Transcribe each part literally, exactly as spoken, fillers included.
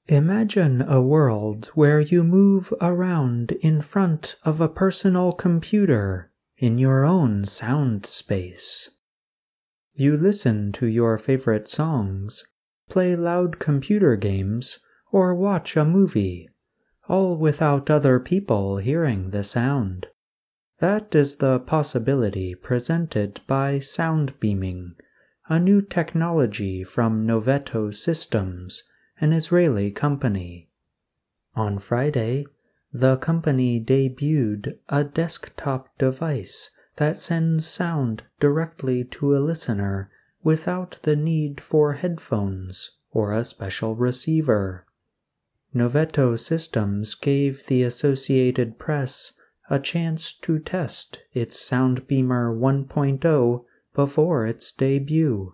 Imagine a world where you move around in front of a personal computer in your own sound space. You listen to your favorite songs, play loud computer games, or watch a movie, all without other people hearing the sound. That is the possibility presented by sound beaming, a new technology from Noveto Systems, an Israeli company. On Friday, the company debuted a desktop device that sends sound directly to a listener without the need for headphones or a special receiver. Noveto Systems gave the Associated Press a chance to test its SoundBeamer one point oh before its debut.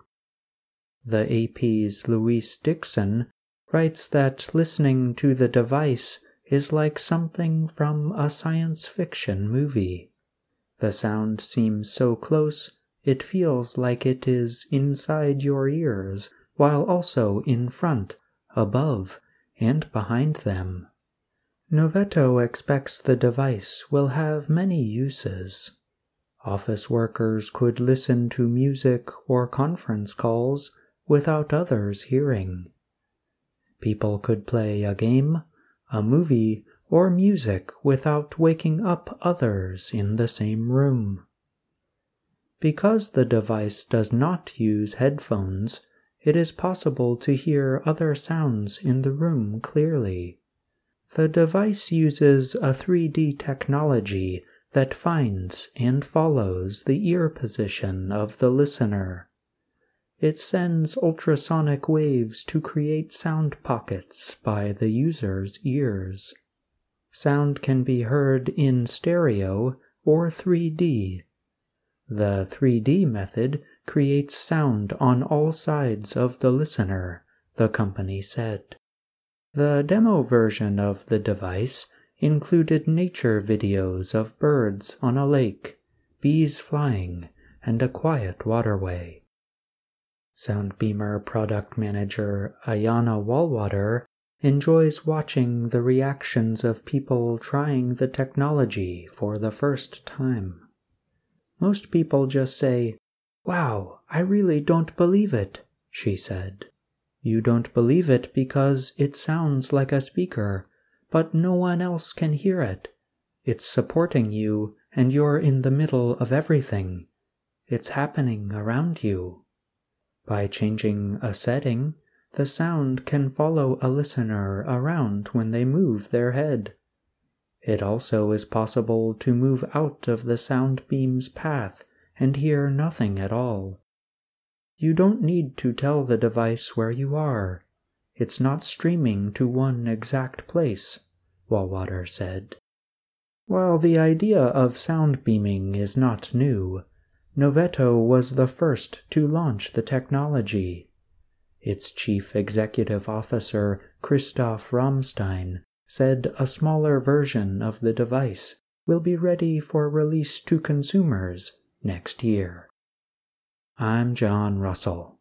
The A P's Louise Dixon writes that listening to the device is like something from a science fiction movie. The sound seems so close, it feels like it is inside your ears, while also in front, above, and behind them. Noveto expects the device will have many uses. Office workers could listen to music or conference calls without others hearing. People could play a game, a movie, or music without waking up others in the same room. Because the device does not use headphones, it is possible to hear other sounds in the room clearly. The device uses a three D technology that finds and follows the ear position of the listener. It sends ultrasonic waves to create sound pockets by the user's ears. Sound can be heard in stereo or three D. The three D method creates sound on all sides of the listener, the company said. The demo version of the device included nature videos of birds on a lake, bees flying, and a quiet waterway. SoundBeamer product manager Ayana Wallwater enjoys watching the reactions of people trying the technology for the first time. Most people just say, "Wow, I really don't believe it," she said. You don't believe it because it sounds like a speaker, but no one else can hear it. It's supporting you, and you're in the middle of everything. It's happening around you. By changing a setting, the sound can follow a listener around when they move their head. It also is possible to move out of the sound beam's path and hear nothing at all. You don't need to tell the device where you are. It's not streaming to one exact place, Wallwater said. While the idea of sound beaming is not new, Noveto was the first to launch the technology. Its chief executive officer, Christoph Romstein, said a smaller version of the device will be ready for release to consumers next year. I'm John Russell.